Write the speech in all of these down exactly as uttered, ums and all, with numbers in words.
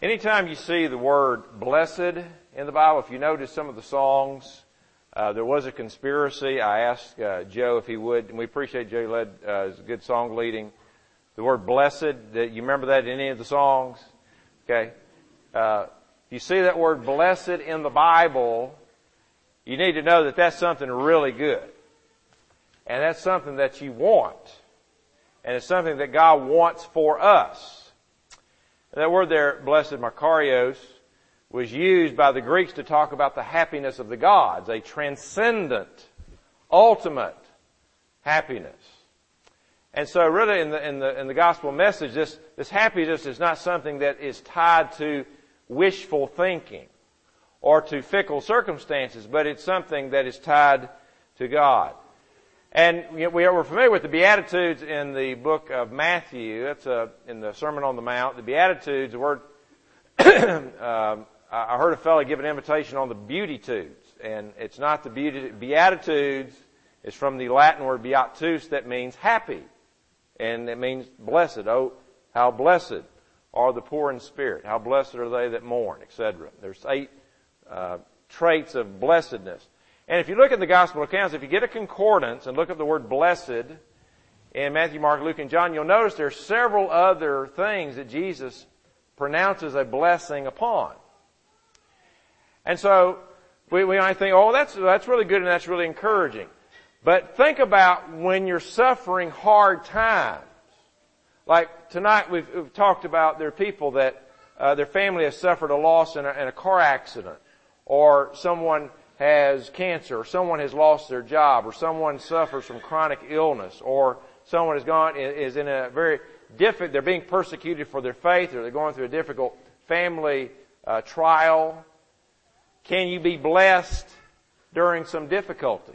Anytime you see the word blessed in the Bible, if you notice some of the songs, uh, there was a conspiracy. I asked uh, Joe if he would, and we appreciate Joe led uh, his good song leading. The word blessed, that you remember that in any of the songs? Okay. Uh, if you see that word blessed in the Bible, you need to know that that's something really good. And that's something that you want. And it's something that God wants for us. And that word there, blessed, makarios, was used by the Greeks to talk about the happiness of the gods, a transcendent, ultimate happiness. And so really in the, in the, in the gospel message, this, this happiness is not something that is tied to wishful thinking or to fickle circumstances, but it's something that is tied to God. And you know, we are, we're familiar with the Beatitudes in the book of Matthew. That's uh, in the Sermon on the Mount. The Beatitudes, the word, um, I heard a fellow give an invitation on the Beautitudes. And it's not the beauty, Beatitudes is from the Latin word beatus that means happy. And it means blessed. Oh, how blessed are the poor in spirit. How blessed are they that mourn, et cetera. There's eight uh, traits of blessedness. And if you look at the gospel accounts, if you get a concordance and look at the word blessed in Matthew, Mark, Luke, and John, you'll notice there are several other things that Jesus pronounces a blessing upon. And so we, we might think, oh, that's, that's really good and that's really encouraging. But think about when you're suffering hard times. Like tonight we've, we've talked about there are people that uh, their family has suffered a loss in a, in a car accident, or someone has cancer, or someone has lost their job, or someone suffers from chronic illness, or someone has gone, is in a very difficult, they're being persecuted for their faith, or they're going through a difficult family uh, trial. Can you be blessed during some difficulty?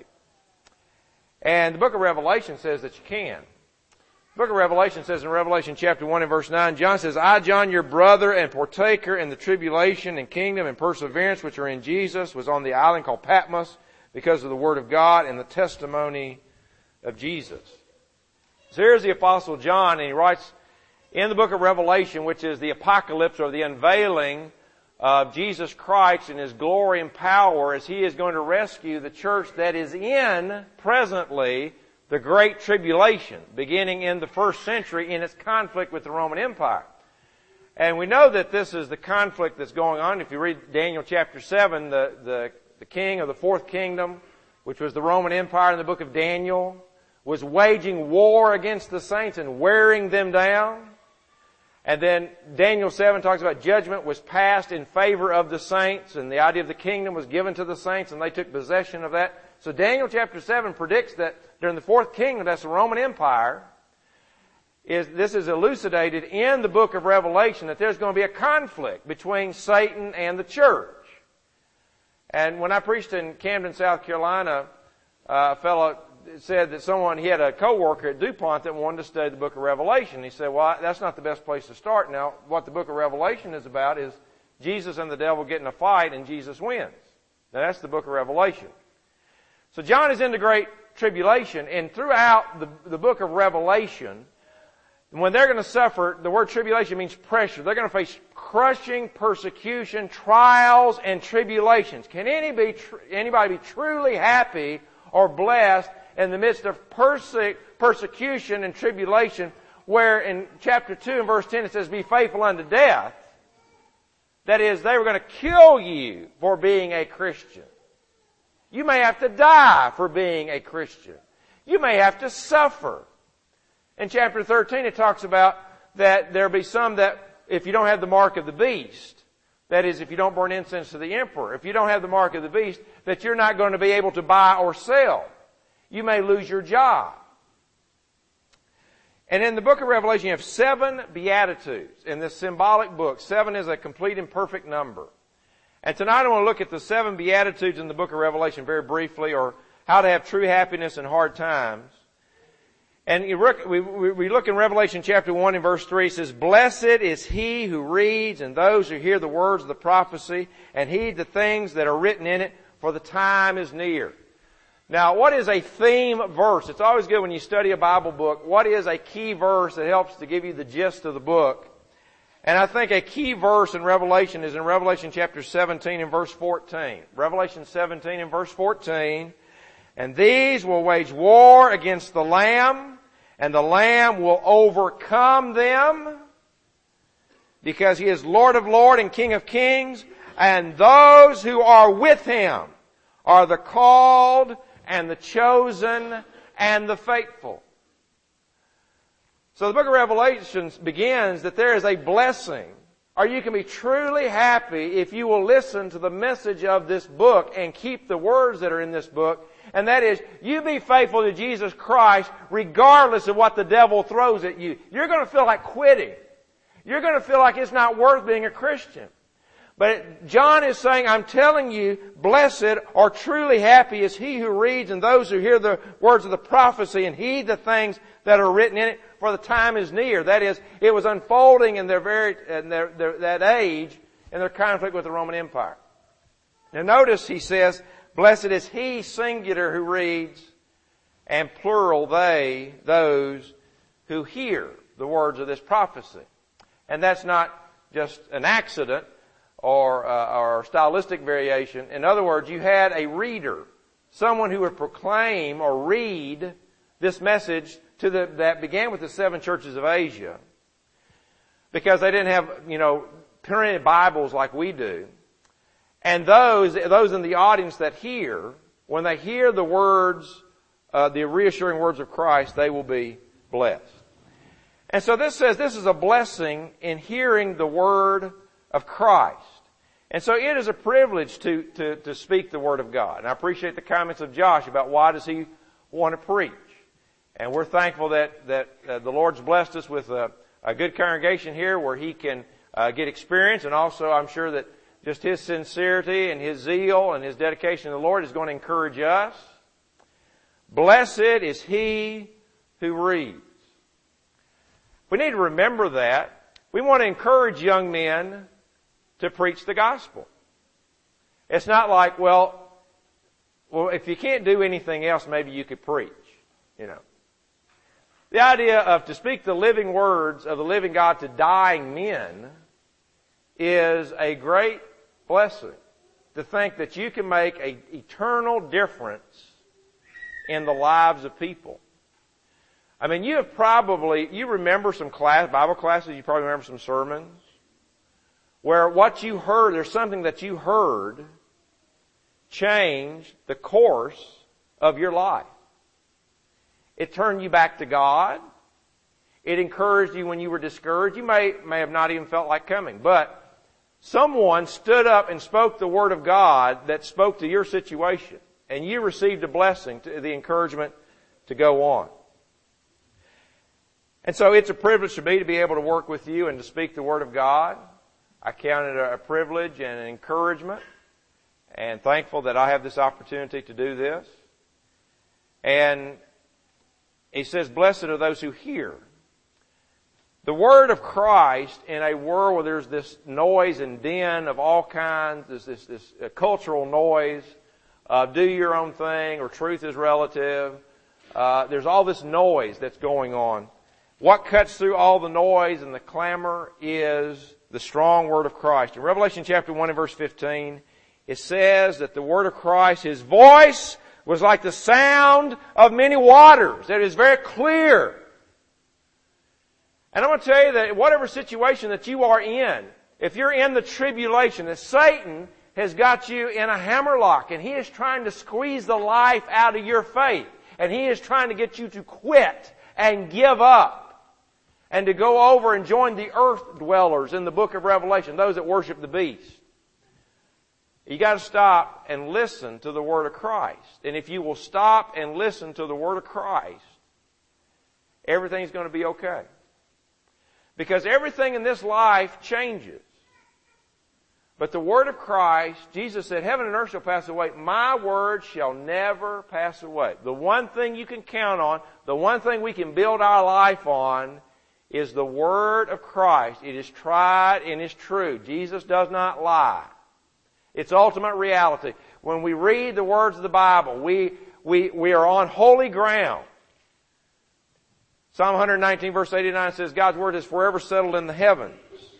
And the book of Revelation says that you can. The book of Revelation says in Revelation chapter one and verse nine, John says, I, John, your brother and partaker in the tribulation and kingdom and perseverance which are in Jesus, was on the island called Patmos because of the word of God and the testimony of Jesus. So here's the Apostle John, and he writes in the book of Revelation, which is the apocalypse or the unveiling of Jesus Christ and His glory and power as He is going to rescue the church that is in, presently, the Great Tribulation, beginning in the first century in its conflict with the Roman Empire. And we know that this is the conflict that's going on. If you read Daniel chapter seven, the, the, the king of the fourth kingdom, which was the Roman Empire in the book of Daniel, was waging war against the saints and wearing them down. And then Daniel seven talks about judgment was passed in favor of the saints, and the idea of the kingdom was given to the saints, and they took possession of that. So Daniel chapter seven predicts that during the fourth kingdom, that's the Roman Empire, is this is elucidated in the book of Revelation that there's going to be a conflict between Satan and the church. And when I preached in Camden, South Carolina, uh, a fellow said that someone, he had a coworker at DuPont that wanted to study the book of Revelation. He said, well, that's not the best place to start. Now, what the book of Revelation is about is Jesus and the devil get in a fight and Jesus wins. Now, that's the book of Revelation. So John is in the Great Tribulation, and throughout the, the book of Revelation, when they're going to suffer, the word tribulation means pressure. They're going to face crushing persecution, trials, and tribulations. Can anybody, anybody be truly happy or blessed in the midst of perse- persecution and tribulation, where in chapter two and verse ten it says, be faithful unto death? That is, they were going to kill you for being a Christian. You may have to die for being a Christian. You may have to suffer. In chapter thirteen, it talks about that there'll be some that, if you don't have the mark of the beast, that is, if you don't burn incense to the emperor, if you don't have the mark of the beast, that you're not going to be able to buy or sell. You may lose your job. And in the book of Revelation, you have seven Beatitudes in this symbolic book. Seven is a complete and perfect number. And tonight I want to look at the seven Beatitudes in the book of Revelation very briefly, or how to have true happiness in hard times. And you look, we, we look in Revelation chapter one and verse three, it says, blessed is he who reads and those who hear the words of the prophecy and heed the things that are written in it, for the time is near. Now, what is a theme verse? It's always good when you study a Bible book. What is a key verse that helps to give you the gist of the book? And I think a key verse in Revelation is in Revelation chapter seventeen and verse fourteen. Revelation seventeen and verse fourteen. And these will wage war against the Lamb, and the Lamb will overcome them, because He is Lord of lords and King of kings, and those who are with Him are the called and the chosen and the faithful. So the book of Revelation begins that there is a blessing, or you can be truly happy if you will listen to the message of this book and keep the words that are in this book. And that is, you be faithful to Jesus Christ regardless of what the devil throws at you. You're going to feel like quitting. You're going to feel like it's not worth being a Christian. But John is saying, I'm telling you, blessed or truly happy is he who reads and those who hear the words of the prophecy and heed the things that are written in it, for the time is near. That is, it was unfolding in their very, in their, their, that age in their conflict with the Roman Empire. Now notice he says, blessed is he, singular, who reads, and plural, they, those who hear the words of this prophecy. And that's not just an accident or, uh, or stylistic variation. In other words, you had a reader, someone who would proclaim or read this message to the, that began with the seven churches of Asia, because they didn't have, you know, printed Bibles like we do. And those, those in the audience that hear, when they hear the words, uh, the reassuring words of Christ, they will be blessed. And so this says this is a blessing in hearing the word of Christ. And so it is a privilege to, to, to speak the word of God. And I appreciate the comments of Josh about why does he want to preach. And we're thankful that, that uh, the Lord's blessed us with a, a good congregation here where he can uh, get experience. And also I'm sure that just his sincerity and his zeal and his dedication to the Lord is going to encourage us. Blessed is he who reads. We need to remember that. We want to encourage young men to preach the gospel. It's not like, well, well, if you can't do anything else, maybe you could preach, you know. The idea of to speak the living words of the living God to dying men is a great blessing. To think that you can make an eternal difference in the lives of people. I mean, you have probably, you remember some class, Bible classes, you probably remember some sermons, where what you heard, there's something that you heard changed the course of your life. It turned you back to God. It encouraged you when you were discouraged. You may, may have not even felt like coming, but someone stood up and spoke the word of God that spoke to your situation, and you received a blessing, to the encouragement to go on. And so it's a privilege to me to be able to work with you and to speak the word of God. I count it a privilege and an encouragement, and thankful that I have this opportunity to do this. And he says, blessed are those who hear. The word of Christ in a world where there's this noise and din of all kinds, there's this, this uh, cultural noise of do your own thing or truth is relative. Uh, there's all this noise that's going on. What cuts through all the noise and the clamor is the strong word of Christ. In Revelation chapter one and verse fifteen, it says that the word of Christ, His voice was like the sound of many waters. It is very clear. And I want to tell you that whatever situation that you are in, if you're in the tribulation, that Satan has got you in a hammerlock and he is trying to squeeze the life out of your faith. And he is trying to get you to quit and give up. And to go over and join the earth dwellers in the book of Revelation, those that worship the beast. You got to stop and listen to the word of Christ. And if you will stop and listen to the word of Christ, everything's going to be okay. Because everything in this life changes. But the word of Christ, Jesus said, heaven and earth shall pass away. My word shall never pass away. The one thing you can count on, the one thing we can build our life on, is the word of Christ. It is tried and is true. Jesus does not lie. It's ultimate reality. When we read the words of the Bible, we, we, we are on holy ground. Psalm one nineteen verse eighty-nine says, God's word is forever settled in the heavens.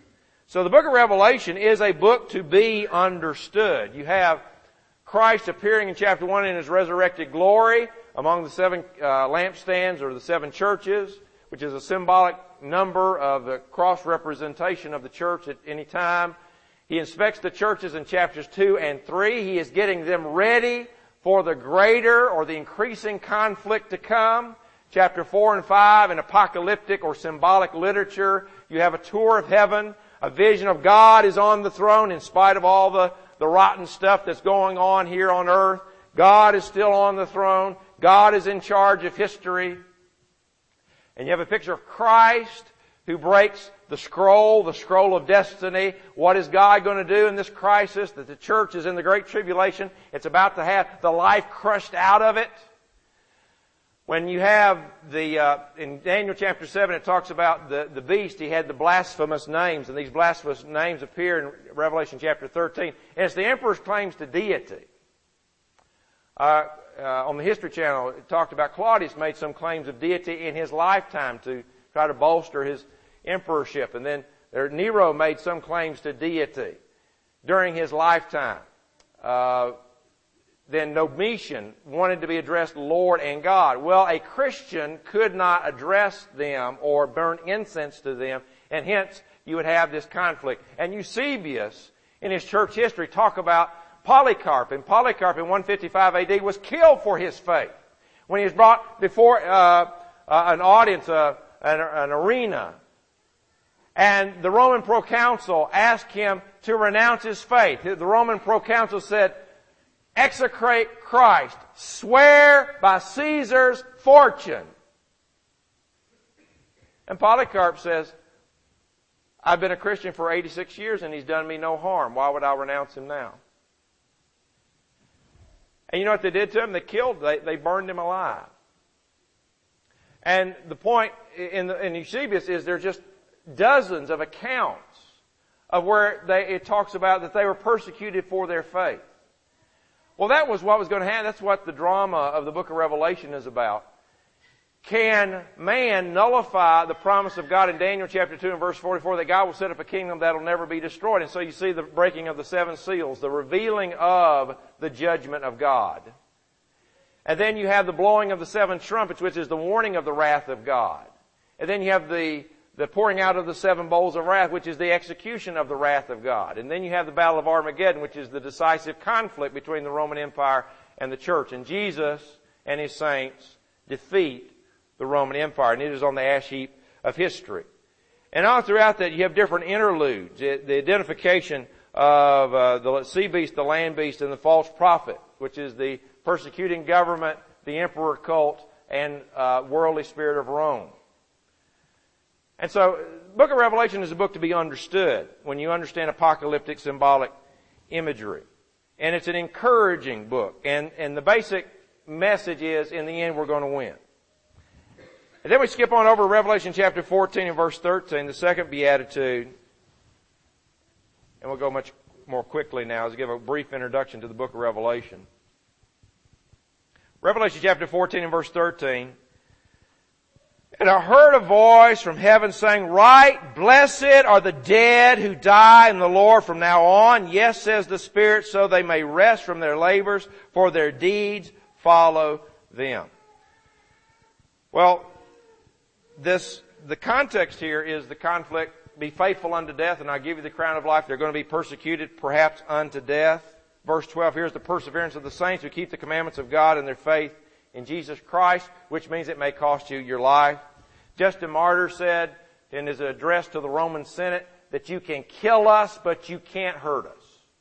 So the book of Revelation is a book to be understood. You have Christ appearing in chapter one in His resurrected glory among the seven uh, lampstands or the seven churches, which is a symbolic number of the cross representation of the church at any time. He inspects the churches in chapters two and three. He is getting them ready for the greater or the increasing conflict to come. Chapter four and five in apocalyptic or symbolic literature, you have a tour of heaven. A vision of God is on the throne in spite of all the, the rotten stuff that's going on here on earth. God is still on the throne. God is in charge of history. And you have a picture of Christ who breaks the scroll, the scroll of destiny. What is God going to do in this crisis? That the church is in the great tribulation. It's about to have the life crushed out of it. When you have the, uh, in Daniel chapter seven, it talks about the, the beast. He had the blasphemous names, and these blasphemous names appear in Revelation chapter thirteen. And it's the emperor's claims to deity. Uh, uh, on the History Channel, it talked about Claudius made some claims of deity in his lifetime to try to bolster his emperorship. And then there, Nero made some claims to deity during his lifetime. Uh, Then Domitian wanted to be addressed Lord and God. Well, a Christian could not address them or burn incense to them, and hence you would have this conflict. And Eusebius, in his church history, talk about Polycarp. And Polycarp in one fifty-five A D was killed for his faith. When he was brought before uh, uh, an audience, uh, an, an arena, and the Roman proconsul asked him to renounce his faith. The Roman proconsul said, "Execrate Christ. Swear by Caesar's fortune." And Polycarp says, "I've been a Christian for eighty-six years and he's done me no harm. Why would I renounce him now?" And you know what they did to him? They killed, they, they burned him alive. And the point in, the, in Eusebius is there's just dozens of accounts of where they, it talks about that they were persecuted for their faith. Well, that was what was going to happen. That's what the drama of the book of Revelation is about. Can man nullify the promise of God in Daniel chapter two and verse forty-four that God will set up a kingdom that will never be destroyed? And so you see the breaking of the seven seals, the revealing of the judgment of God. And then you have the blowing of the seven trumpets, which is the warning of the wrath of God. And then you have the The pouring out of the seven bowls of wrath, which is the execution of the wrath of God. And then you have the Battle of Armageddon, which is the decisive conflict between the Roman Empire and the church. And Jesus and His saints defeat the Roman Empire. And it is on the ash heap of history. And all throughout that, you have different interludes. The identification of uh, the sea beast, the land beast, and the false prophet, which is the persecuting government, the emperor cult, and uh, worldly spirit of Rome. And so, the book of Revelation is a book to be understood when you understand apocalyptic symbolic imagery. And it's an encouraging book. And, and the basic message is, in the end, we're going to win. And then we skip on over to Revelation chapter fourteen and verse thirteen, the second beatitude. And we'll go much more quickly now as I give a brief introduction to the book of Revelation. Revelation chapter fourteen and verse thirteen. "And I heard a voice from heaven saying, Write, blessed are the dead who die in the Lord from now on. Yes, says the Spirit, so they may rest from their labors, for their deeds follow them." Well, this, the context here is the conflict, "Be faithful unto death, and I give you the crown of life." They're going to be persecuted, perhaps unto death. Verse twelve, here's the perseverance of the saints who keep the commandments of God and their faith in Jesus Christ, which means it may cost you your life. Justin Martyr said in his address to the Roman Senate that you can kill us, but you can't hurt us.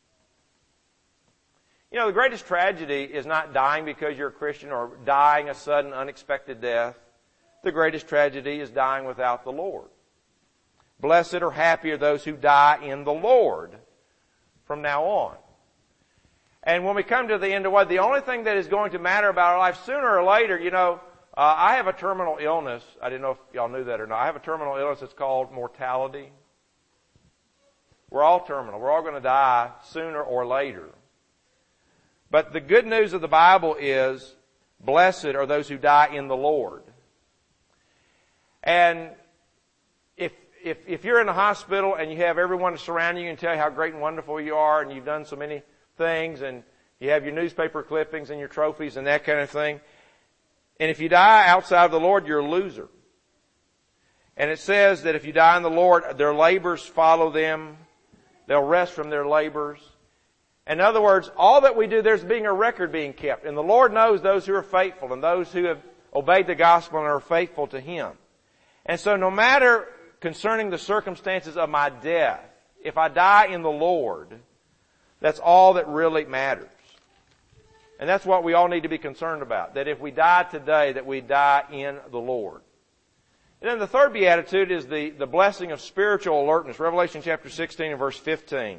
You know, the greatest tragedy is not dying because you're a Christian or dying a sudden, unexpected death. The greatest tragedy is dying without the Lord. Blessed or happy are those who die in the Lord from now on. And when we come to the end of what, the only thing that is going to matter about our life sooner or later, you know, uh, I have a terminal illness. I didn't know if y'all knew that or not. I have a terminal illness that's called mortality. We're all terminal. We're all going to die sooner or later. But the good news of the Bible is, blessed are those who die in the Lord. And if if, if you're in a hospital and you have everyone surrounding you and tell you how great and wonderful you are and you've done so many things and you have your newspaper clippings and your trophies and that kind of thing, and if you die outside of the Lord, you're a loser. And it says that if you die in the Lord, their labors follow them. They'll rest from their labors. In other words, all that we do, there's being a record being kept. And the Lord knows those who are faithful and those who have obeyed the gospel and are faithful to Him. And so no matter concerning the circumstances of my death, if I die in the Lord, that's all that really matters. And that's what we all need to be concerned about. That if we die today, that we die in the Lord. And then the third beatitude is the, the blessing of spiritual alertness. Revelation chapter sixteen and verse fifteen.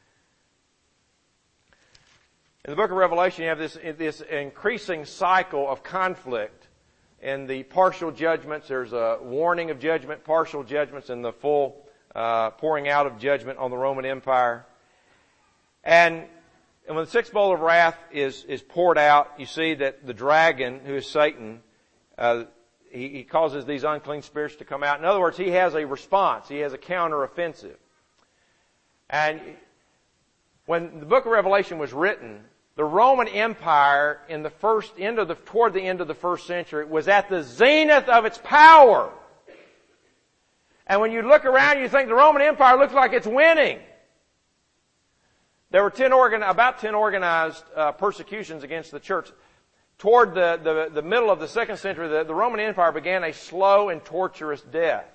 In the book of Revelation, you have this, this increasing cycle of conflict. In the partial judgments, there's a warning of judgment, partial judgments, and the full uh, pouring out of judgment on the Roman Empire. And, and when the sixth bowl of wrath is, is poured out, you see that the dragon, who is Satan, uh, he, he causes these unclean spirits to come out. In other words, he has a response. He has a counteroffensive. And when the book of Revelation was written, the Roman Empire in the first end of the, toward the end of the first century was at the zenith of its power. And when you look around, you think the Roman Empire looks like it's winning. There were ten organ, about ten organized uh, persecutions against the church. Toward the, the, the middle of the second century, the, the Roman Empire began a slow and torturous death.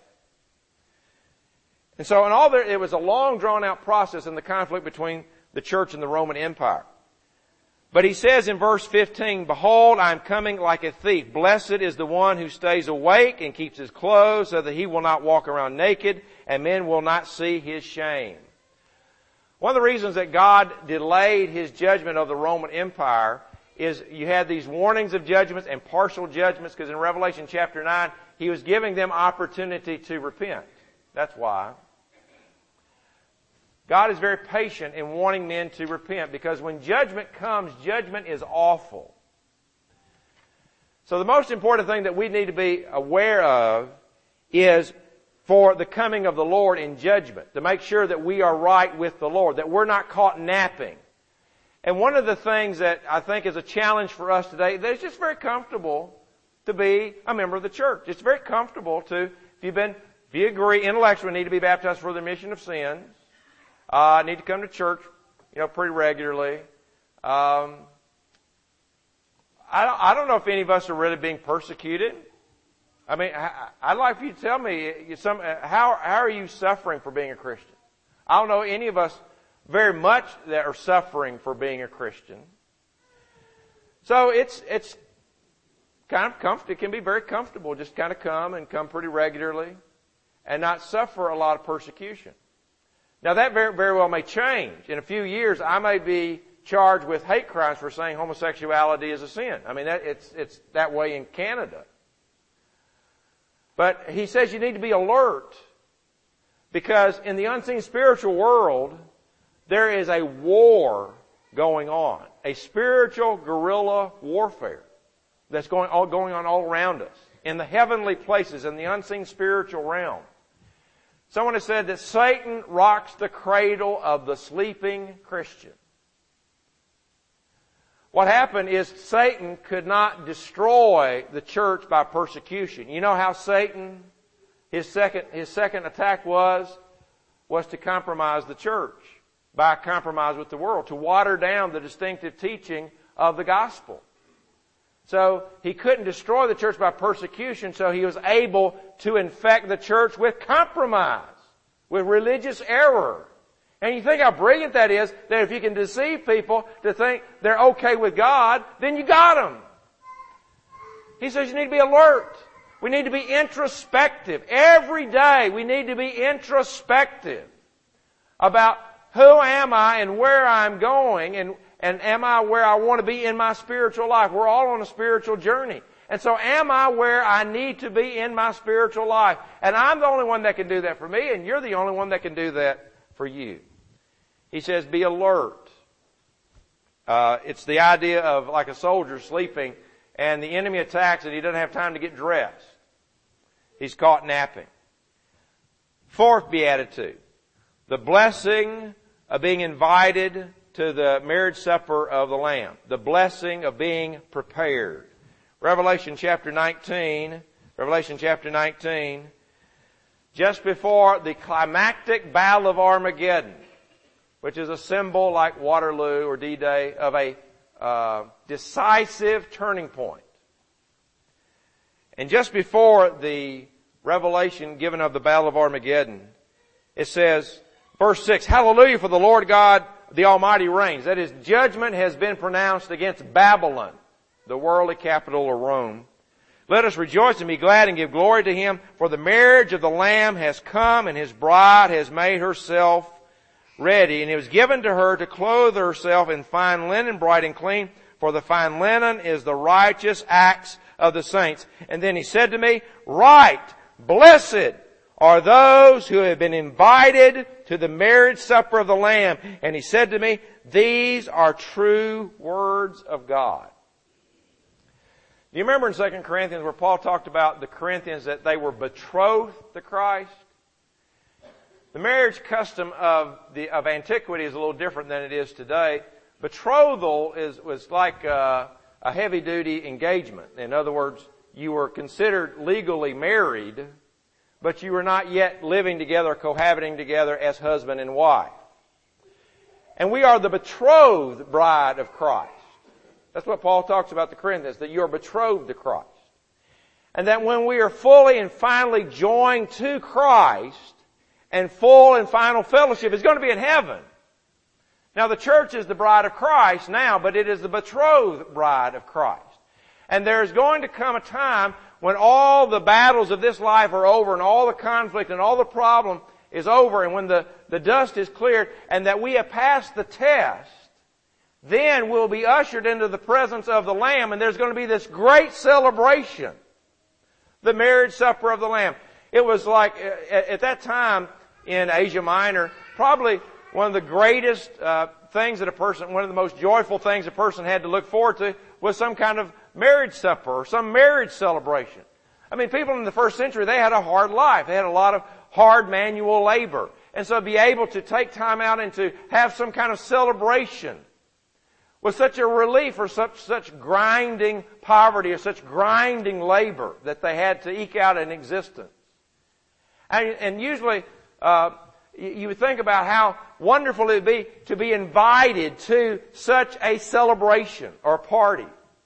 And so in all there, it was a long drawn out process in the conflict between the church and the Roman Empire. But he says in verse fifteen, "Behold, I am coming like a thief. Blessed is the one who stays awake and keeps his clothes so that he will not walk around naked and men will not see his shame." One of the reasons that God delayed His judgment of the Roman Empire is you had these warnings of judgments and partial judgments, because in Revelation chapter nine, He was giving them opportunity to repent. That's why. God is very patient in wanting men to repent, because when judgment comes, judgment is awful. So the most important thing that we need to be aware of is for the coming of the Lord in judgment, to make sure that we are right with the Lord, that we're not caught napping. And one of the things that I think is a challenge for us today, that it's just very comfortable to be a member of the church. It's very comfortable to, if you've been, if you agree intellectually need to be baptized for the remission of sins, uh, need to come to church, you know, pretty regularly. Um, I don't, I don't know if any of us are really being persecuted. I mean, I'd like for you to tell me some, how, how are you suffering for being a Christian? I don't know any of us very much that are suffering for being a Christian. So it's, it's kind of comfortable. It can be very comfortable. Just kind of come and come pretty regularly and not suffer a lot of persecution. Now that very, very well may change. In a few years, I may be charged with hate crimes for saying homosexuality is a sin. I mean, that, it's, it's that way in Canada. But he says you need to be alert, because in the unseen spiritual world, there is a war going on, a spiritual guerrilla warfare that's going, all, going on all around us, in the heavenly places, in the unseen spiritual realm. Someone has said that Satan rocks the cradle of the sleeping Christian. What happened is Satan could not destroy the church by persecution. You know how Satan, his second, his second attack was? Was to compromise the church by compromise with the world, to water down the distinctive teaching of the gospel. So he couldn't destroy the church by persecution, so he was able to infect the church with compromise, with religious error. And you think how brilliant that is, that if you can deceive people to think they're okay with God, then you got them. He says you need to be alert. We need to be introspective. Every day we need to be introspective about who am I and where I'm going, and, and am I where I want to be in my spiritual life. We're all on a spiritual journey. And so am I where I need to be in my spiritual life? And I'm the only one that can do that for me, and you're the only one that can do that for you. He says, be alert. Uh, it's the idea of like a soldier sleeping and the enemy attacks and he doesn't have time to get dressed. He's caught napping. Fourth beatitude, the blessing of being invited to the marriage supper of the Lamb. The blessing of being prepared. Revelation chapter nineteen, Revelation chapter nineteen, just before the climactic battle of Armageddon, which is a symbol like Waterloo or D-Day of a uh, decisive turning point. And just before the revelation given of the battle of Armageddon, it says, verse six, Hallelujah, for the Lord God, the Almighty reigns. That is, judgment has been pronounced against Babylon, the worldly capital of Rome. Let us rejoice and be glad and give glory to Him, for the marriage of the Lamb has come, and His bride has made herself ready. And it was given to her to clothe herself in fine linen, bright and clean, for the fine linen is the righteous acts of the saints. And then He said to me, Right, blessed are those who have been invited to the marriage supper of the Lamb. And He said to me, These are true words of God. Do you remember in Second Corinthians where Paul talked about the Corinthians that they were betrothed to Christ? The marriage custom of the of antiquity is a little different than it is today. Betrothal is was like a, a heavy-duty engagement. In other words, you were considered legally married, but you were not yet living together, cohabiting together as husband and wife. And we are the betrothed bride of Christ. That's what Paul talks about the Corinthians, that you are betrothed to Christ. And that when we are fully and finally joined to Christ and full and final fellowship, it's going to be in heaven. Now the church is the bride of Christ now, but it is the betrothed bride of Christ. And there is going to come a time when all the battles of this life are over and all the conflict and all the problem is over, and when the, the dust is cleared and that we have passed the test, then we'll be ushered into the presence of the Lamb, and there's going to be this great celebration. The marriage supper of the Lamb. It was like, at that time in Asia Minor, probably one of the greatest uh, things that a person, one of the most joyful things a person had to look forward to was some kind of marriage supper or some marriage celebration. I mean, people in the first century, they had a hard life. They had a lot of hard manual labor. And so to be able to take time out and to have some kind of celebration was such a relief for such, such grinding poverty or such grinding labor that they had to eke out an existence. And, and usually, uh, you, you would think about how wonderful it would be to be invited to such a celebration or party.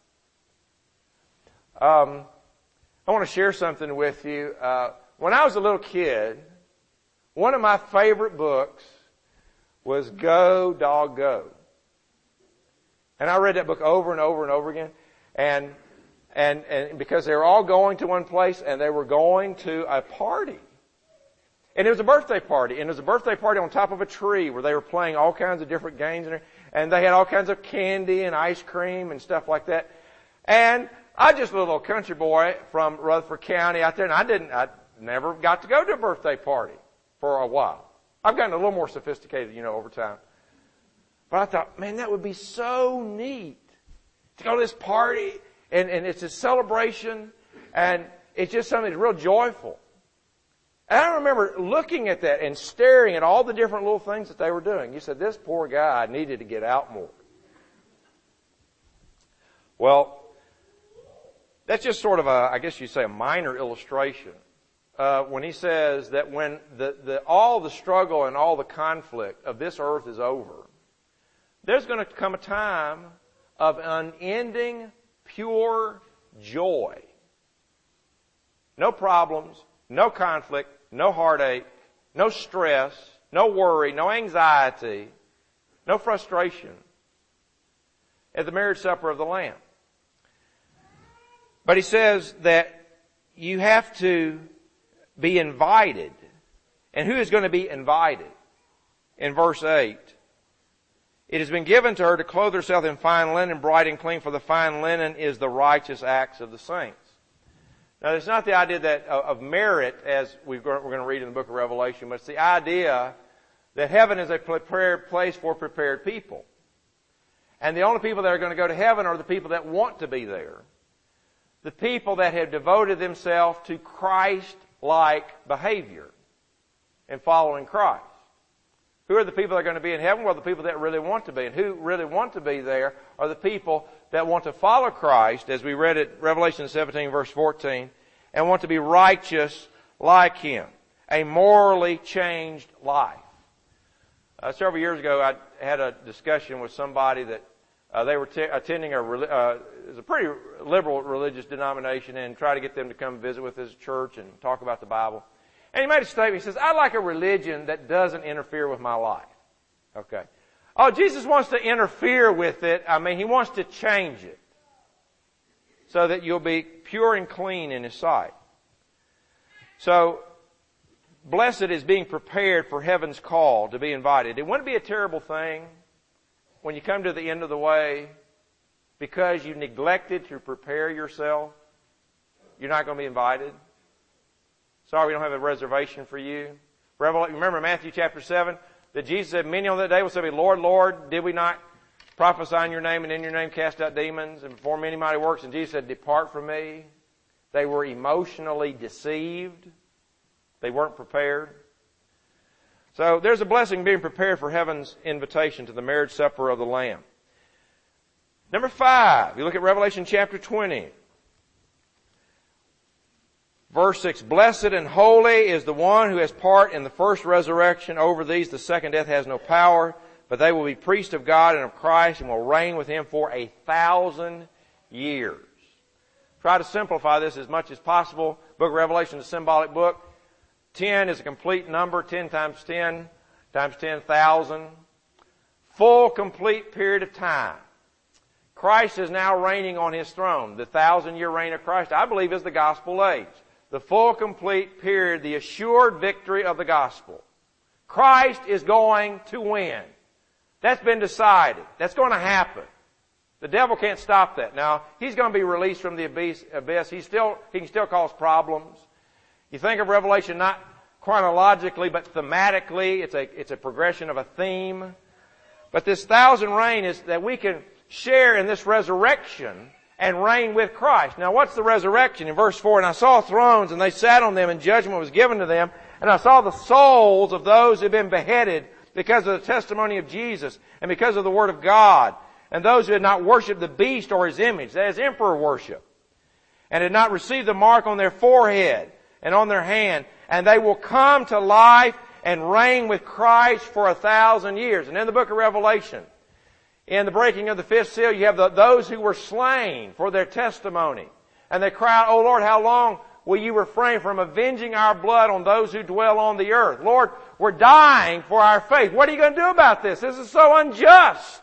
Um, I want to share something with you. Uh, when I was a little kid, one of my favorite books was Go, Dog, Go. And I read that book over and over and over again. And, and, and because they were all going to one place and they were going to a party. And it was a birthday party. And it was a birthday party on top of a tree where they were playing all kinds of different games. And they had all kinds of candy and ice cream and stuff like that. And I just was a little country boy from Rutherford County out there. And I didn't, I never got to go to a birthday party for a while. I've gotten a little more sophisticated, you know, over time. But I thought, man, that would be so neat to go to this party, and, and it's a celebration, and it's just something that's real joyful. And I remember looking at that and staring at all the different little things that they were doing. You said, this poor guy needed to get out more. Well, that's just sort of a, I guess you'd say, a minor illustration. Uh, when he says that when the, the, all the struggle and all the conflict of this earth is over, there's going to come a time of unending, pure joy. No problems, no conflict, no heartache, no stress, no worry, no anxiety, no frustration at the marriage supper of the Lamb. But he says that you have to be invited. And who is going to be invited? In verse eight. It has been given to her to clothe herself in fine linen, bright and clean, for the fine linen is the righteous acts of the saints. Now, it's not the idea that of merit, as we're going to read in the book of Revelation, but it's the idea that heaven is a prepared place for prepared people. And the only people that are going to go to heaven are the people that want to be there. The people that have devoted themselves to Christ-like behavior. and following Christ. Who are the people that are going to be in heaven? Well, the people that really want to be. And who really want to be there are the people that want to follow Christ, as we read at Revelation seventeen, verse fourteen, and want to be righteous like Him. A morally changed life. Uh, several years ago, I had a discussion with somebody that uh, they were t- attending a, uh, it was a pretty liberal religious denomination, and tried to get them to come visit with his church and talk about the Bible. And he made a statement. He says, "I'd like a religion that doesn't interfere with my life." Okay. Oh, Jesus wants to interfere with it. I mean, He wants to change it so that you'll be pure and clean in His sight. So, blessed is being prepared for heaven's call to be invited. It wouldn't be a terrible thing when you come to the end of the way because you neglected to prepare yourself. You're not going to be invited. Sorry, we don't have a reservation for you. Revelation, remember Matthew chapter seven, that Jesus said, "Many on that day will say to me, Lord, Lord, did we not prophesy in your name and in your name cast out demons and perform many mighty works?" And Jesus said, "Depart from me." They were emotionally deceived. They weren't prepared. So there's a blessing being prepared for heaven's invitation to the marriage supper of the Lamb. Number five, you look at Revelation chapter twenty. Verse six, "Blessed and holy is the one who has part in the first resurrection. Over these the second death has no power, but they will be priests of God and of Christ and will reign with Him for a thousand years." Try to simplify this as much as possible. Book of Revelation is a symbolic book. Ten is a complete number. Ten times ten times ten thousand. Full, complete period of time. Christ is now reigning on His throne. The thousand-year reign of Christ, I believe, is the gospel age. The full, complete period, the assured victory of the gospel. Christ is going to win. That's been decided. That's going to happen. The devil can't stop that. Now, he's going to be released from the abyss. He's still, he can still cause problems. You think of Revelation not chronologically, but thematically. It's a, it's a progression of a theme. But this thousand reign is that we can share in this resurrection and reign with Christ. Now, what's the resurrection? In verse four, "And I saw thrones, and they sat on them, and judgment was given to them. And I saw the souls of those who had been beheaded because of the testimony of Jesus and because of the Word of God, and those who had not worshipped the beast or His image," that is emperor worship, "and had not received the mark on their forehead and on their hand. And they will come to life and reign with Christ for a thousand years." And in the book of Revelation, in the breaking of the fifth seal, you have the, those who were slain for their testimony. And they cry out, "O Lord, how long will you refrain from avenging our blood on those who dwell on the earth?" Lord, we're dying for our faith. What are you going to do about this? This is so unjust.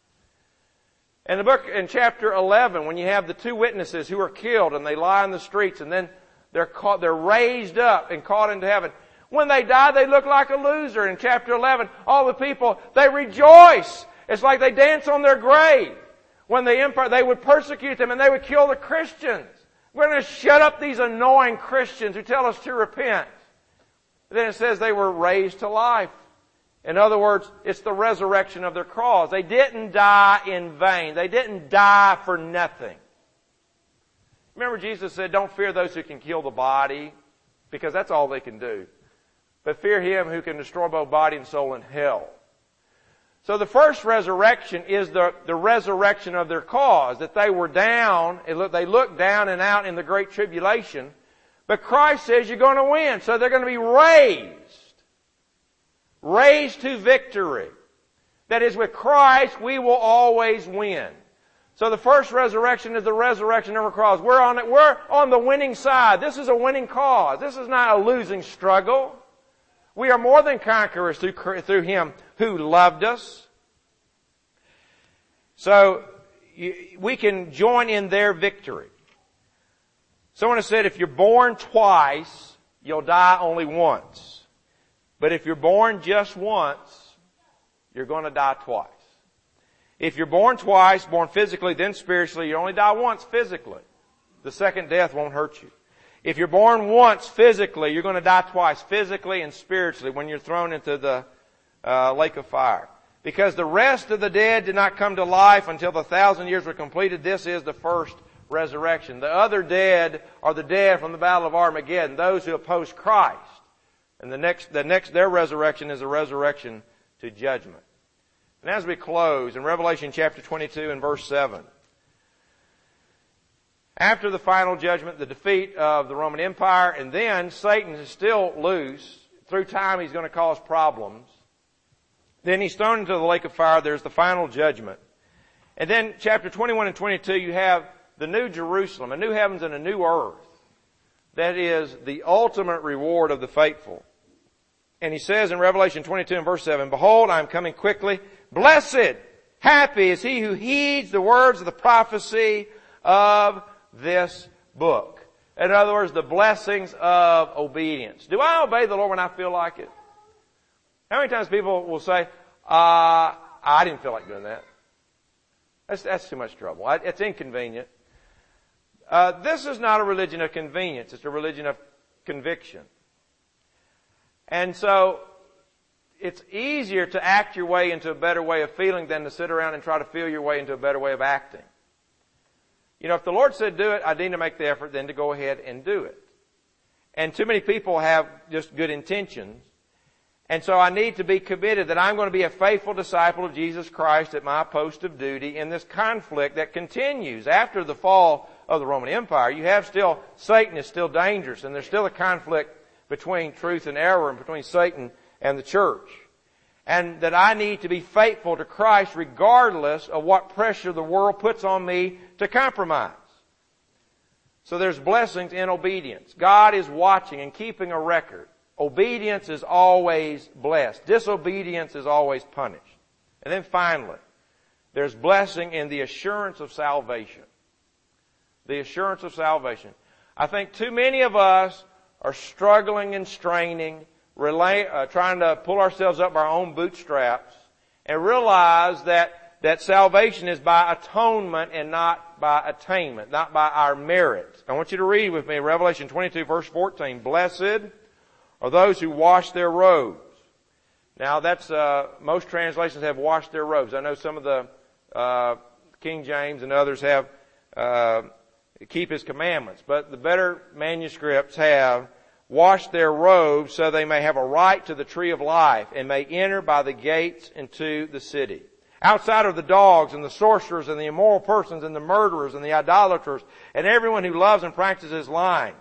In the book, in chapter eleven, when you have the two witnesses who are killed and they lie in the streets and then they're caught, they're raised up and caught into heaven. When they die, they look like a loser. In chapter eleven, all the people, they rejoice. It's like they dance on their grave. When the empire, they would persecute them and they would kill the Christians. We're going to shut up these annoying Christians who tell us to repent. Then it says they were raised to life. In other words, it's the resurrection of their cause. They didn't die in vain. They didn't die for nothing. Remember Jesus said, "Don't fear those who can kill the body," because that's all they can do. "But fear Him who can destroy both body and soul in hell." So the first resurrection is the, the resurrection of their cause, that they were down, they looked down and out in the great tribulation, but Christ says you're going to win, so they're going to be raised. Raised to victory. That is, with Christ we will always win. So the first resurrection is the resurrection of our cause. We're on it, we're on the winning side. This is a winning cause. This is not a losing struggle. We are more than conquerors through, through Him who loved us. So we can join in their victory. Someone has said, if you're born twice, you'll die only once. But if you're born just once, you're going to die twice. If you're born twice, born physically, then spiritually, you only die once physically. The second death won't hurt you. If you're born once physically, you're going to die twice, physically and spiritually, when you're thrown into the uh, lake of fire. Because the rest of the dead did not come to life until the thousand years were completed. This is the first resurrection. The other dead are the dead from the battle of Armageddon, those who oppose Christ. And the next, the next, their resurrection is a resurrection to judgment. And as we close, in Revelation chapter twenty-two and verse seven, after the final judgment, the defeat of the Roman Empire, and then Satan is still loose. Through time, he's going to cause problems. Then he's thrown into the lake of fire. There's the final judgment. And then chapter twenty-one and twenty-two, you have the new Jerusalem, a new heavens and a new earth. That is the ultimate reward of the faithful. And he says in Revelation twenty-two and verse seven, "Behold, I am coming quickly. Blessed, happy is he who heeds the words of the prophecy of this book." In other words, the blessings of obedience. Do I obey the Lord when I feel like it? How many times people will say, uh, I didn't feel like doing that. That's, that's too much trouble. I, it's inconvenient. Uh, this is not a religion of convenience. It's a religion of conviction. And so, it's easier to act your way into a better way of feeling than to sit around and try to feel your way into a better way of acting. You know, if the Lord said do it, I need to make the effort then to go ahead and do it. And too many people have just good intentions. And so I need to be committed that I'm going to be a faithful disciple of Jesus Christ at my post of duty in this conflict that continues after the fall of the Roman Empire. You have still, Satan is still dangerous, and there's still a conflict between truth and error and between Satan and the church. And that I need to be faithful to Christ regardless of what pressure the world puts on me to compromise. So there's blessings in obedience. God is watching and keeping a record. Obedience is always blessed. Disobedience is always punished. And then finally, there's blessing in the assurance of salvation. The assurance of salvation. I think too many of us are struggling and straining, relay, uh, trying to pull ourselves up by our own bootstraps, and realize that, that salvation is by atonement and not by attainment, not by our merit. I want you to read with me Revelation twenty-two verse fourteen. "Blessed are those who wash their robes." Now that's, uh, most translations have washed their robes. I know some of the, uh, King James and others have, uh, keep His commandments. But the better manuscripts have washed their robes so they may have a right to the tree of life and may enter by the gates into the city. Outside are the dogs and the sorcerers and the immoral persons and the murderers and the idolaters and everyone who loves and practices lying.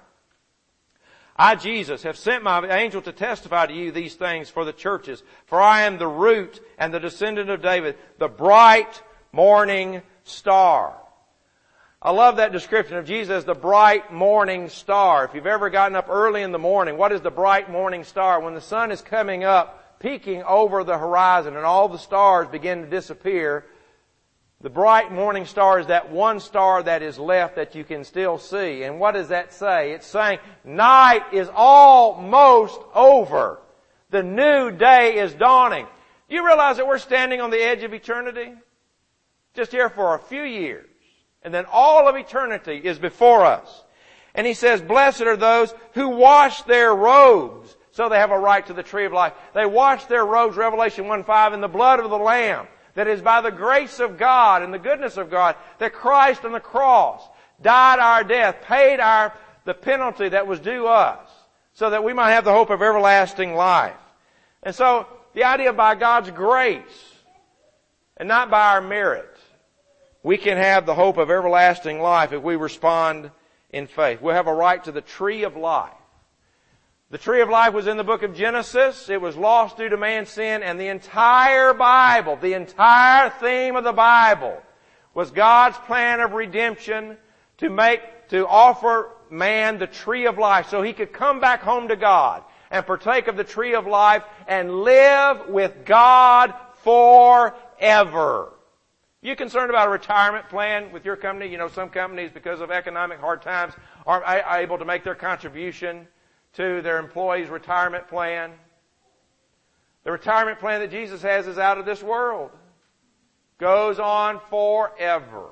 I, Jesus, have sent my angel to testify to you these things for the churches. For I am the root and the descendant of David, the bright morning star. I love that description of Jesus as the bright morning star. If you've ever gotten up early in the morning, what is the bright morning star? When the sun is coming up, peeking over the horizon and all the stars begin to disappear, the bright morning star is that one star that is left that you can still see. And what does that say? It's saying night is almost over. The new day is dawning. Do you realize that we're standing on the edge of eternity? Just here for a few years. And then all of eternity is before us. And he says, blessed are those who wash their robes, so they have a right to the tree of life. They wash their robes, Revelation one five, in the blood of the Lamb. That is by the grace of God and the goodness of God that Christ on the cross died our death, paid our the penalty that was due us, so that we might have the hope of everlasting life. And so the idea by God's grace and not by our merit, we can have the hope of everlasting life if we respond in faith. We'll have a right to the tree of life. The tree of life was in the book of Genesis. It was lost due to man's sin, and the entire Bible, the entire theme of the Bible was God's plan of redemption to make, to offer man the tree of life so he could come back home to God and partake of the tree of life and live with God forever. You concerned about a retirement plan with your company? You know, some companies, because of economic hard times, aren't able to make their contribution to their employees' retirement plan. The retirement plan that Jesus has is out of this world. Goes on forever.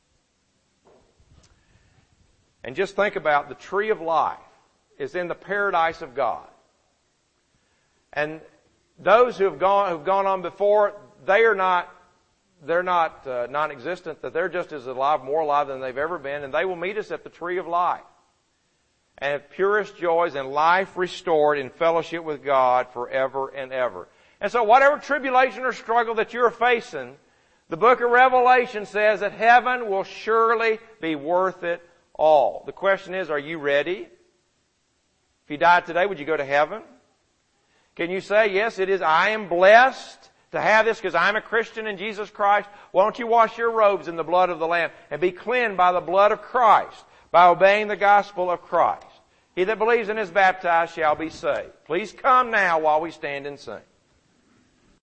And just think about the tree of life is in the paradise of God. And those who have gone, who've gone on before, they are not, they're not uh, non-existent, that they're just as alive, more alive than they've ever been, and they will meet us at the tree of life. and have purest joys and life restored in fellowship with God forever and ever. And so whatever tribulation or struggle that you're facing, the book of Revelation says that heaven will surely be worth it all. The question is, are you ready? If you died today, would you go to heaven? Can you say, yes, it is, I am blessed to have this because I'm a Christian in Jesus Christ? Why don't you wash your robes in the blood of the Lamb and be cleansed by the blood of Christ, by obeying the gospel of Christ? He that believes and is baptized shall be saved. Please come now while we stand and sing.